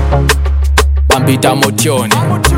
Bambita Motioni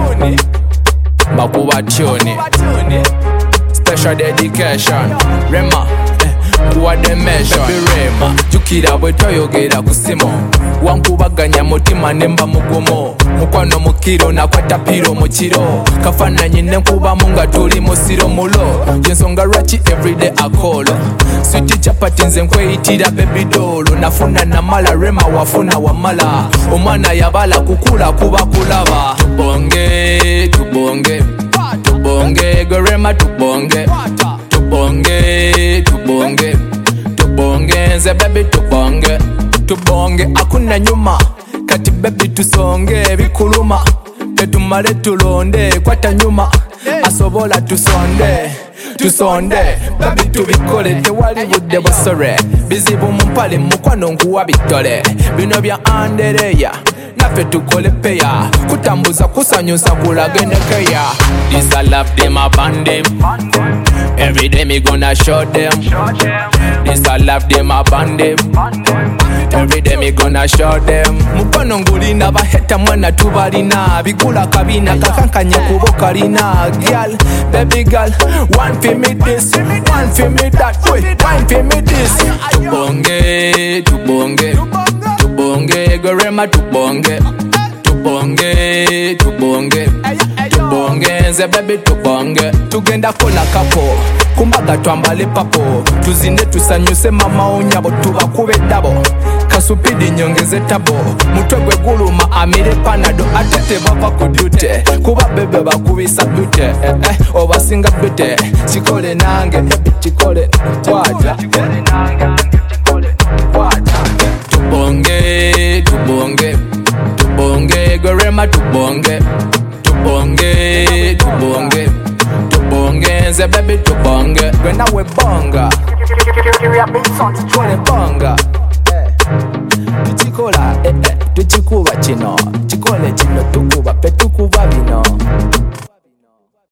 Bakuba Tioni Special dedication Rema Kuwa the measure Rema Jukira bwe toyogera kusimo wankubaganya mutima nemba mugumo mukwano mukiro nakwata piro mukiro kafananye nenkuba munga tuli musiro mulo yensonga rachi everyday akolo sweet chapati nze nkweyitira baby doll nafuna namala Rema wafuna wamala omwana yabala kukula kuba kulaba tubonge tubonge tubonge go Rema tubonge tubonge tubonge tubonge nze baby tubonge tubonge akuna nyuma kati baby tusonge bikuluma tetumale tulonde kwata nyuma asobola tusonde baby tubikole tewali budde bosore bizibu mumpale mukwano nkuwa bitole bino bya andereya nafe tukole peya kutambuza kusanyusa kulagenekeya this I love them abandon every day me gonna show them this I love them abandon every day me gonna show them mukwano ngulina baheta mwana tubalina bigula kabina kakankanye kuboka lina girl baby girl one for me this one for me that way one for me this tubonge tubonge tubonge go Rema tubonge tubonge tubonge tubonge nze baby tubonge tugenda kola kapo kumbaga twambale papo tuzinde tusanyuse mama onyabo tubakube dabo kasupidi nyongeze tabo mutwe gwe guluma amire panado atete bava kudute kuba bebe bakubisa bute obasinga bute chikole nange chikole waja tubonge tubonge tubonge go Rema tubonge tubonge tubonge tubonge nze baby tubonge gwe nawe bonga chikole bonga tuchikola tuchikuba kino chikole kino tukuba petukuba bino